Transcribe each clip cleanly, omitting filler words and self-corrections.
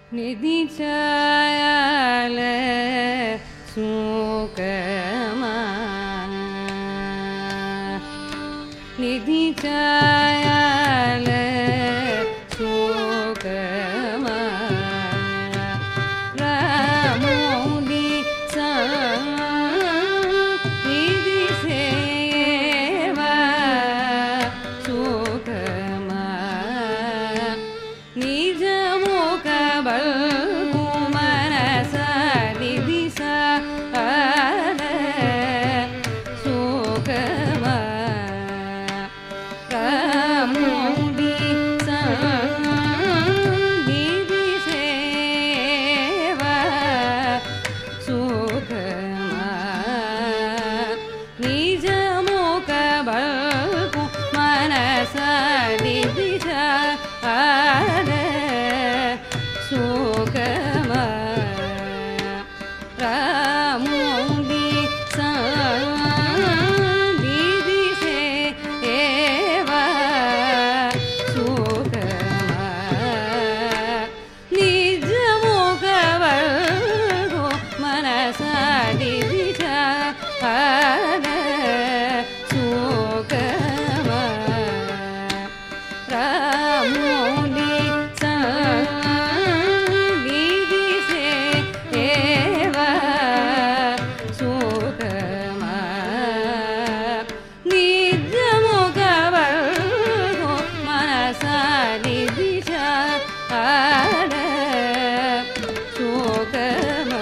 நிதிச்சாயால சுகமா நிதிச்சாயால சுகமா ராமோதி சா நிதி சேவா சுகமா நிஜ முகபல் குமனச நிதிசா சுகமா ராமோதி சா நிதி சேவா சுகமா நிஜ முகபல் குமனச நிதிசா சுகமா ராமோதி சா நிதி சேவா சுகமா நிஜ முகவல் மனச நிதிசா சுகமா ராமோதி சா நிதி சேவா சுகமா நிஜ முகவல் மனச நிதிசா சுகமா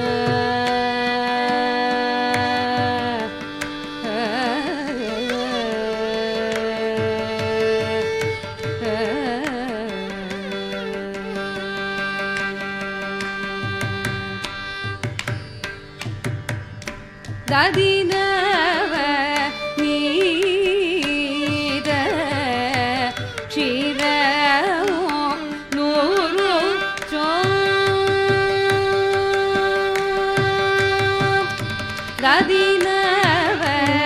ததினவ நீத க்ஷீரமோ நூறு ததினவ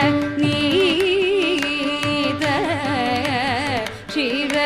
நீத க்ஷீர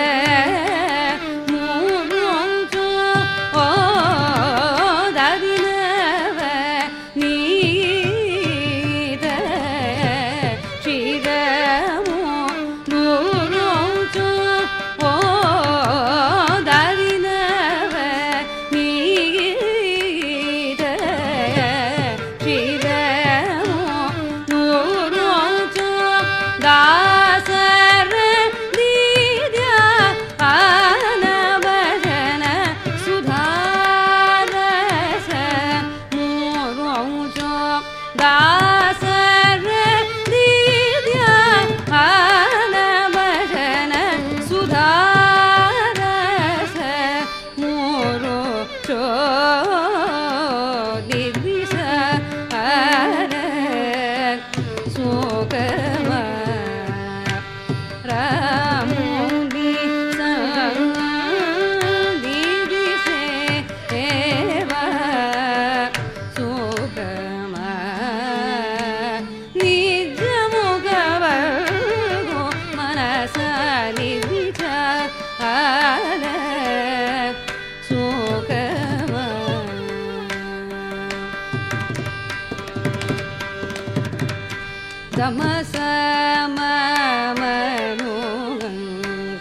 தமசமனுங்க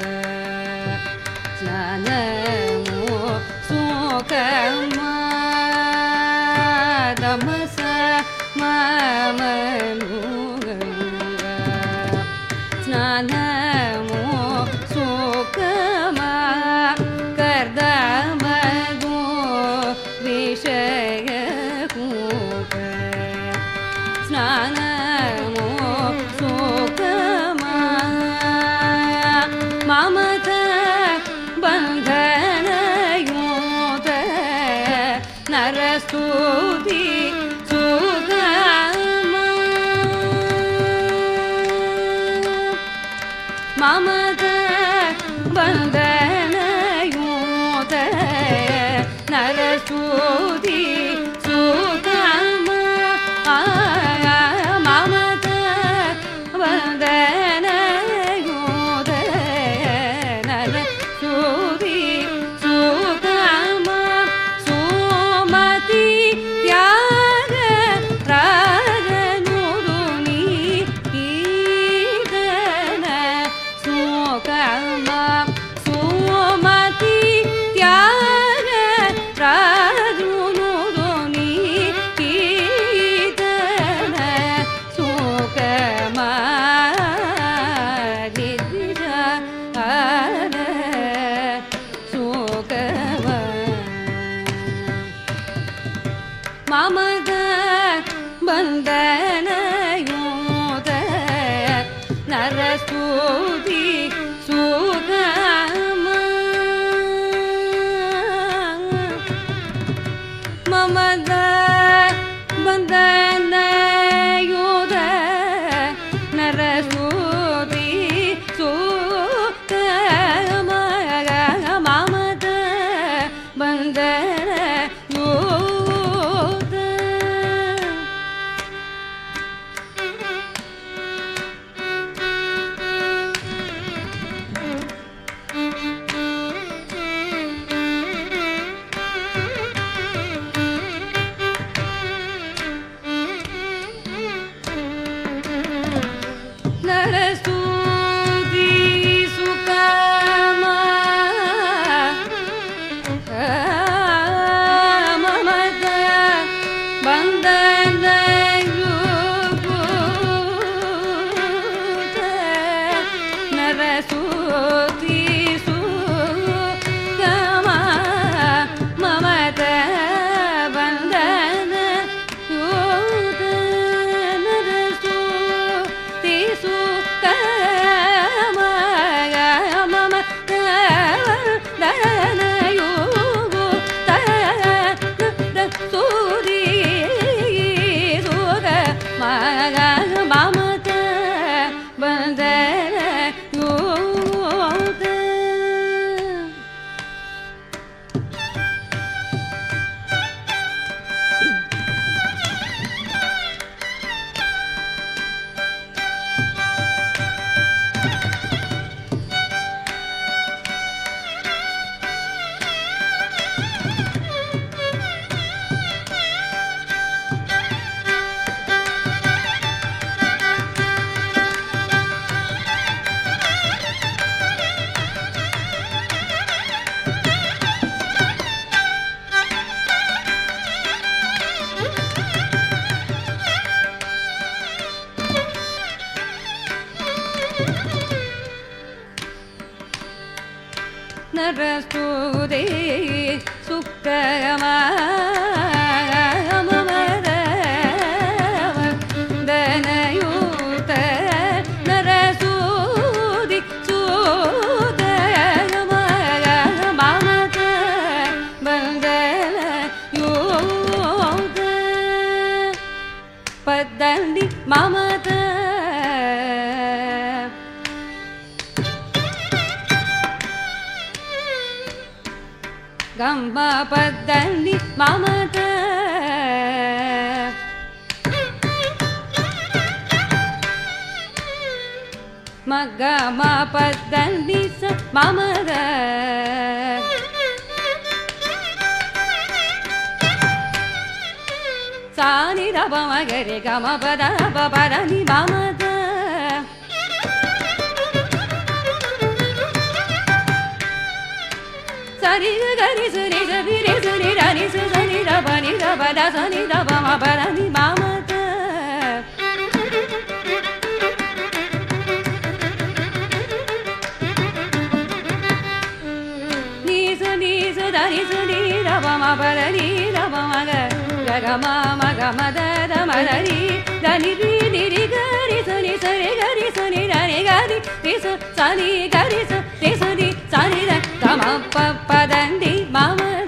ஸ்நானமோ சுகமா தமசமனுங்க ஸ்நானமோ சுகமா கர்தமதோ விஷய கூப ஸ்நானமோ சுகமா மமத பந்தனயோத நரஸ்துதி சுகமா மமத பந்தனயோத நரஸ்துதி சுகமா மமத பந்தனயோத நரஸ்துதி சுகமா ಮಮದ ಬಂಧನಯೋದ ನರಸ್ತುತಿ ಸುಗಮ ಮಮದ ಬಂಧನಯೋದ ನರಸ್ತುತಿ ಸುಗಮ ಮಮದ ಬಂಧನಯೋದ ನರಸ್ತುತಿ ಸುಗಮ ಮಮದ ಬಂಧನಯೋದ ನರಸ್ತುತಿ ಸುಗಮ ಮಮದ ಬಂಧನಯೋದ ನರಸ್ತುತಿ ಸುಗಮ ಮಮದ ಬಂಧನಯೋದ ನರಸ್ತುತಿ ಸುಗಮ ಮಮದ ಬಂಧನಯೋದ ನರಸ್ತುತಿ ಸುಗಮ ಮಮದ ಬಂಧನಯೋದ ನರಸ್ತುತಿ ಸುಗಮ ಮಮದ ಬಂಧನಯೋದ ಪದ್ಧತಿ ಮಮದ ಗಮ ಪದ್ಧತಿ ಮಮದ ಮಗಮ ಪದ್ಧತಿ ಸ ಮಮದ ಸಾನಿ ರವ ಮಗರೆ ಗಮ ಪದ ಪರನಿ ಮಮದ ಸರಿ ಗರಿ ಸರಿ ಸರಿ ರೆ ಸರಿ ರನಿ ಸರಿ ರವ ನಿ ರವ ದ ಸನಿ ರವ ಮ ಪರನಿ ಮಮದ ನಿ ಸನಿ ಸರಿ ಸರಿ ರವ ಮ ಪರನಿ ರವ ಮಗ ಗಮ ಮಗ ಮದ ದ ಮರರಿ ಧನಿ ರಿ ನಿ ರಿ ಗರಿ ಸನಿ ಸರಿ ಗರಿ ಸನಿ ರನಿ ಗರಿ ರಿ ಸ ಸನಿ ಗರಿ ಸ ರಿ ಸನಿ ಸನಿ ರ ಗಮ ಪ ಪದಂದಿ ಮಮದ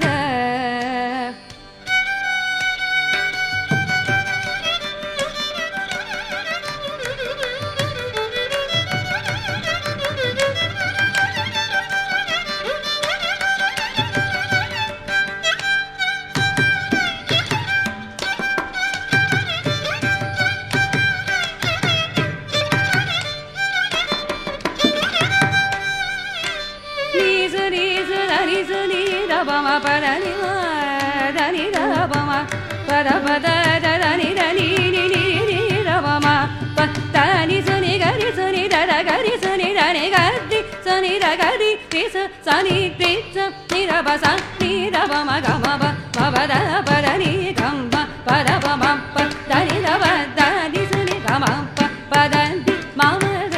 ರಮ ಪರನಿ ಧನಿ ರಮ ಪದ ಪದ ಧನಿ ಧನಿ ನಿ ನಿ ನಿ ರಮ ಪನಿ ಸನಿ ಗರಿ ಸನಿ ಧರ ಗರಿ ಸನಿ ಧನಿ ಗರಿ ಸನಿ ರ ಗರಿ ರಿ ಸನಿ ರಿ ಸ ನಿ ರ ಬ ಸ ನಿ ರ ಬ ಮ ಗ ಮ ಬ ಪದ ಪರನಿ ಗಂ ಮ ಪದ ಪ ಮ ಪ ಧನಿ ರ ಬ ಧನಿ ಸನಿ ಗ ಮ ಪ ಪದ ಮಮದ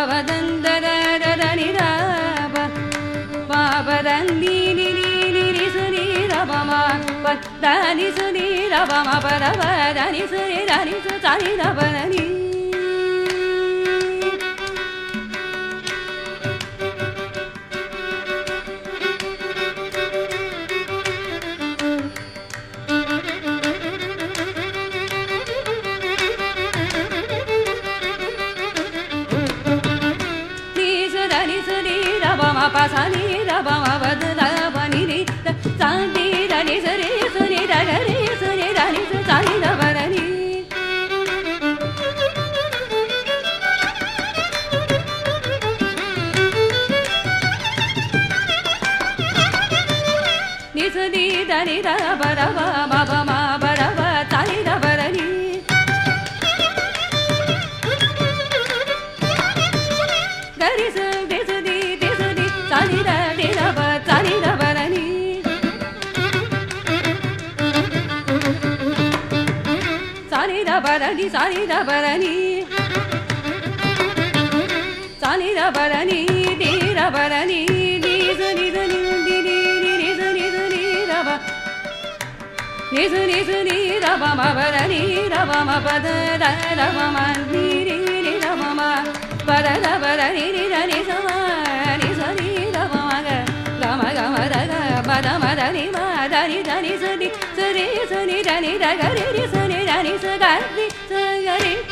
Sani